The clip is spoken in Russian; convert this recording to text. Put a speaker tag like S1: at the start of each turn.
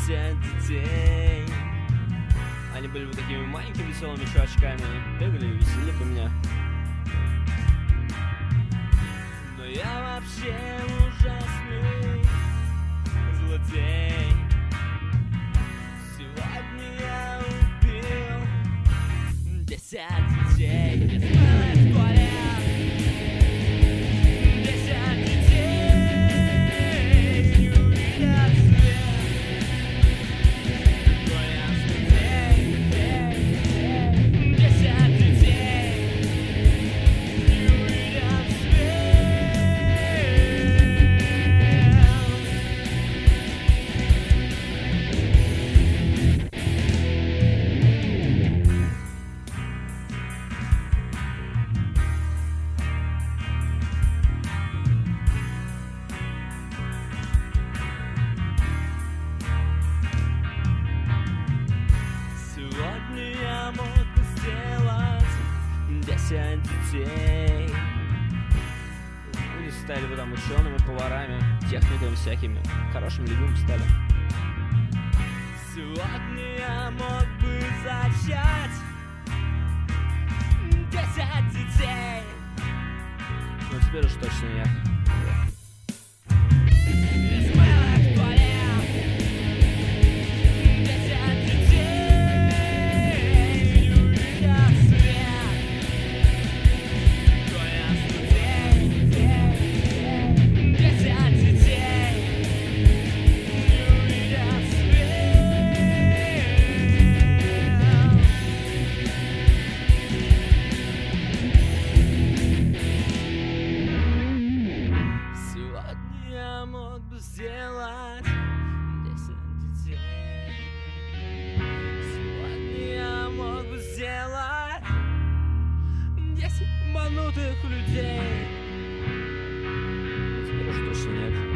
S1: 10 детей. Они были вот такими маленькими веселыми чувачками, бегали и веселили по мне. Но я вообще ужасный злодей. Сегодня я убил 10 детей. Без мыло в туалет. 10 детей не увидят свет. Но я злодей. 10 детей не увидят свет. Сегодня я мог бы сделать 10 детей. Они стали бы там учеными, поварами, техниками всякими, хорошими людьми стали. Сегодня я мог бы зачать 10 детей. Но теперь уж точно нет. Без мыла в туалет. 10 детей не увидят свет. Но я злодей. 10 детей не увидят свет. Сегодня я мог бы сделать 10 детей. Сегодня я мог бы сделать 10 обманутых людей. Но теперь уж точно нет.